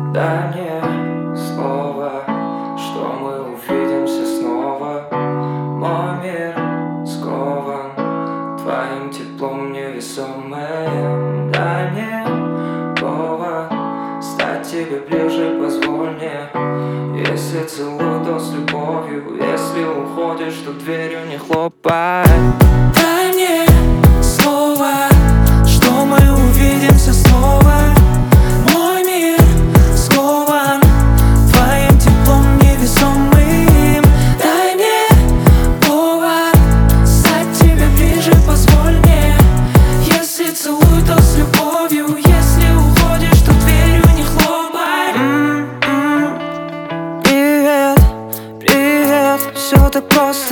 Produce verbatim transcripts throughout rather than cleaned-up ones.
Дай мне слово, что мы увидимся снова. Мой мир скован твоим теплом невесомым. Дай мне повод стать тебе ближе, позволь мне. Если целую, то с любовью. Если уходишь, то дверью не хлопай. Дай мне слово, что мы увидимся снова. Мой мир скован твоим теплом невесомым. Дай мне повод стать тебе ближе, позволь мне. Если целую, то с любовью. Если уходишь, то дверью не хлопай. М-м-м. Привет, привет, все так просто.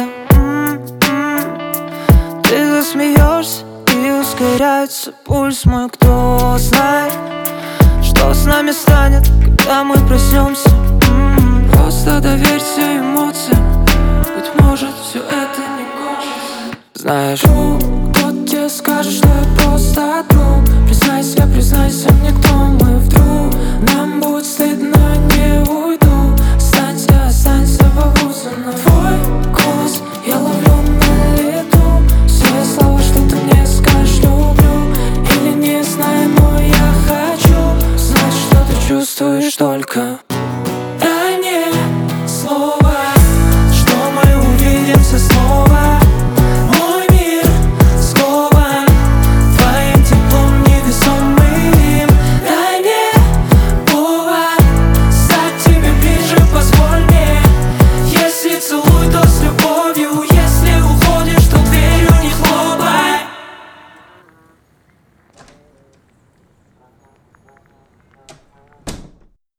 Ты засмеешься и ускоряется пульс мой. Кто знает, что с нами станет, когда мы проснемся. М-м-м. Просто доверься эмоциям, быть может, все это не кончится. Знаешь, кто тебе скажет, что я просто друг? Признайся, признайся мне, кто мы вдруг. Нам будет стыдно, не уйду. Останься, останься, побудь со мной. Твой голос я ловлю на лету. Все слова, что ты мне скажешь, люблю или не знаю, но я хочу знать, что ты чувствуешь только.